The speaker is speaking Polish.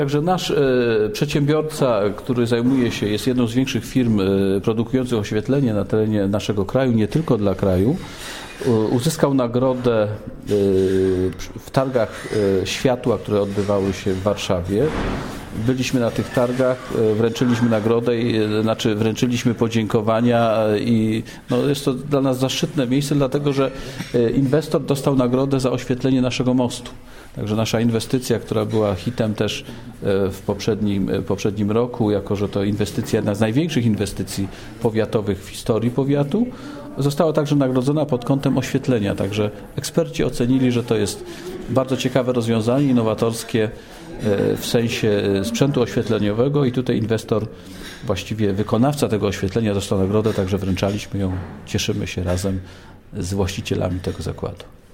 Także nasz przedsiębiorca, który zajmuje się, jest jedną z większych firm produkujących oświetlenie na terenie naszego kraju, nie tylko dla kraju, uzyskał nagrodę w targach światła, które odbywały się w Warszawie. Byliśmy na tych targach, wręczyliśmy nagrodę, wręczyliśmy podziękowania i jest to dla nas zaszczytne miejsce, dlatego że inwestor dostał nagrodę za oświetlenie naszego mostu. Także nasza inwestycja, która była hitem też w poprzednim roku, jako że to inwestycja, jedna z największych inwestycji powiatowych w historii powiatu, została także nagrodzona pod kątem oświetlenia. Także eksperci ocenili, że to jest bardzo ciekawe rozwiązanie, innowatorskie w sensie sprzętu oświetleniowego i tutaj inwestor, właściwie wykonawca tego oświetlenia dostał nagrodę, także wręczaliśmy ją, cieszymy się razem z właścicielami tego zakładu.